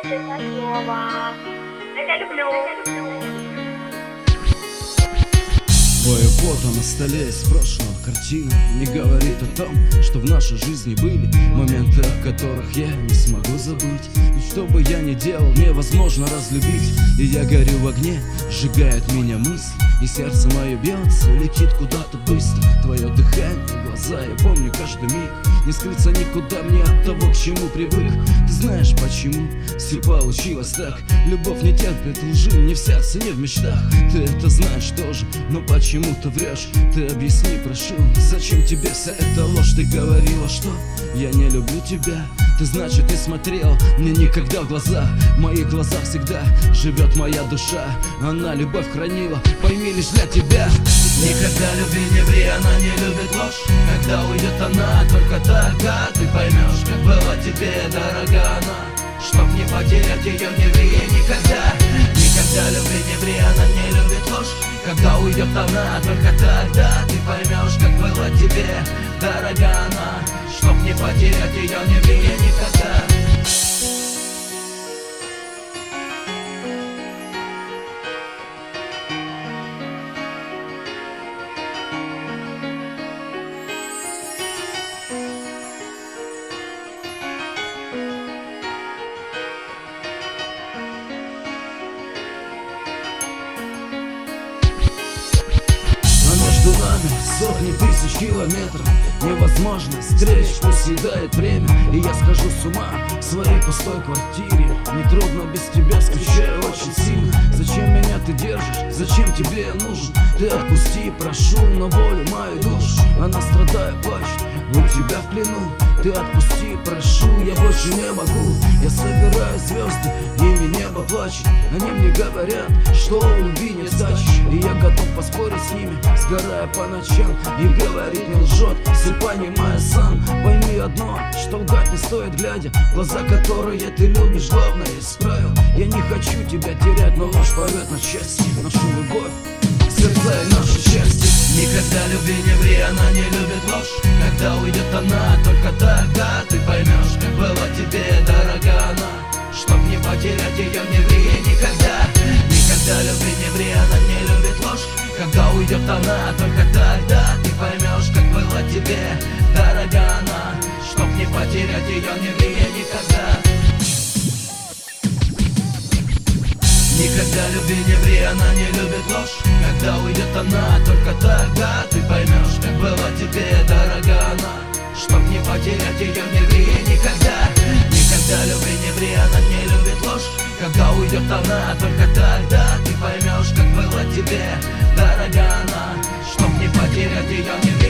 честное слово. Я люблю. Твое фото на столе из прошлого, картина не говорит о том, что в нашей жизни были моменты, о которых я не смогу забыть. Ведь что бы я ни делал, невозможно разлюбить. И я горю в огне, сжигает меня мысль, и сердце мое бьется, летит куда-то быстро. Твое дыхание, глаза, я помню каждый миг. Не скрыться никуда мне от того, к чему привык. Ты знаешь почему все получилось так? Любовь не терпит лжи ни в сердце, ни в мечтах. Ты это знаешь тоже, но почему ты врешь? Ты объясни, прошу, зачем тебе вся эта ложь? Ты говорила, что я не люблю тебя. Ты, значит, не смотрел мне никогда в глаза. В моих глазах всегда живет моя душа. Она любовь хранила, пойми, лишь для тебя. Никогда люби не ври, она не любит ложь. Когда уйдет она, только тогда ты поймешь, как была тебе дорога она. Чтоб не потерять ее, не ври ей никогда. Никогда люби не ври, она не любит ложь. Когда уйдет она, только тогда ты поймешь, как была тебе дорога она. Чтоб не потерять ее, не ври ей никогда. Между нами сотни тысяч километров. Невозможно встреч, пусть съедает время. И я схожу с ума в своей пустой квартире. Нетрудно без тебя, скучаю очень сильно. Зачем меня ты держишь? Зачем тебе я нужен? Ты отпусти, прошу, на волю мою душу. Она страдает, плачет, у тебя в плену. Ты отпусти, прошу, я больше не могу. Я собираю звезды, ими небо плачет. Они мне говорят, что у любви нет сдачи. И я готов поспорить с ними, сгорая по ночам. И говорить не лжет, все понимая сам. Пойми одно, что лгать не стоит, глядя в глаза, которые ты любишь. Главное исправил, я не хочу тебя терять, но ложь порвет на части нашу любовь, сердца и наше счастье. Никогда люби не ври, она не любит ложь. Когда уйдет она, только тогда ты поймешь, как была тебе дорога она. Чтоб не потерять ее, не ври ей никогда. Никогда люби не ври, она не любит ложь. Когда уйдет она, только тогда ты поймешь, как была тебе дорога она. Чтоб не потерять ее, не ври ей никогда. Никогда люби не ври, она не любит ложь. Когда уйдет она, только тогда ты поймешь, как была тебе дорога она. Чтоб не потерять ее, не ври ей никогда. Никогда люби не ври, она не любит ложь. Когда уйдет она, только тогда ты поймешь, как была тебе дорога она. Чтоб не потерять ее, не ври.